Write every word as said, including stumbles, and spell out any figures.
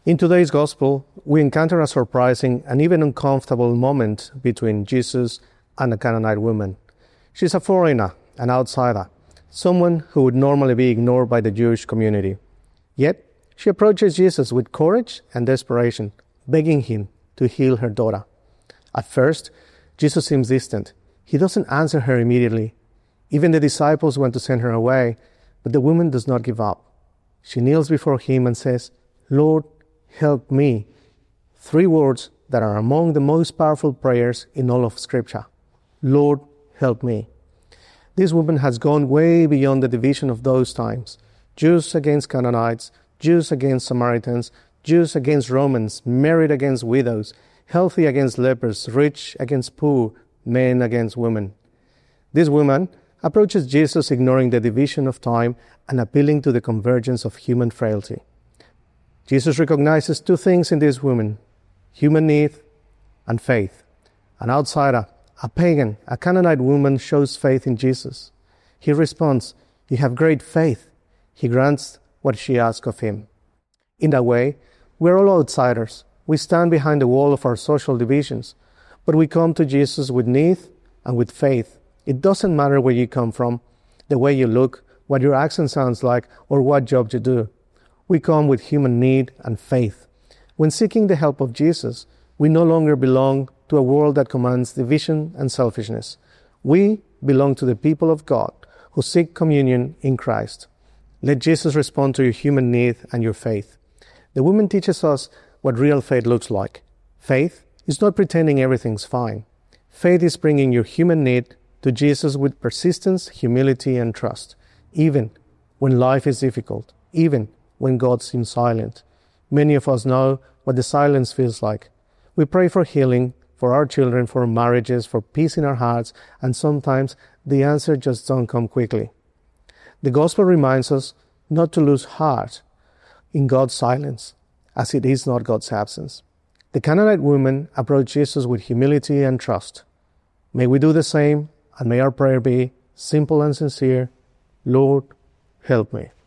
In today's Gospel, we encounter a surprising and even uncomfortable moment between Jesus and a Canaanite woman. She's a foreigner, an outsider, someone who would normally be ignored by the Jewish community. Yet, she approaches Jesus with courage and desperation, begging him to heal her daughter. At first, Jesus seems distant. He doesn't answer her immediately. Even the disciples want to send her away, but the woman does not give up. She kneels before him and says, "Lord, help me." Three words that are among the most powerful prayers in all of Scripture. Lord, help me. This woman has gone way beyond the division of those times. Jews against Canaanites, Jews against Samaritans, Jews against Romans, married against widows, healthy against lepers, rich against poor, men against women. This woman approaches Jesus ignoring the division of time and appealing to the convergence of human frailty. Jesus recognizes two things in this woman: human need and faith. An outsider, a pagan, a Canaanite woman shows faith in Jesus. He responds, "You have great faith." He grants what she asks of him. In that way, we're all outsiders. We stand behind the wall of our social divisions, but we come to Jesus with need and with faith. It doesn't matter where you come from, the way you look, what your accent sounds like, or what job you do. We come with human need and faith. When seeking the help of Jesus, we no longer belong to a world that commands division and selfishness. We belong to the people of God who seek communion in Christ. Let Jesus respond to your human need and your faith. The woman teaches us what real faith looks like. Faith is not pretending everything's fine. Faith is bringing your human need to Jesus with persistence, humility, and trust, even when life is difficult, even when God seems silent. Many of us know what the silence feels like. We pray for healing, for our children, for marriages, for peace in our hearts, and sometimes the answer just don't come quickly. The Gospel reminds us not to lose heart in God's silence, as it is not God's absence. The Canaanite woman approached Jesus with humility and trust. May we do the same, and may our prayer be simple and sincere: Lord, help me.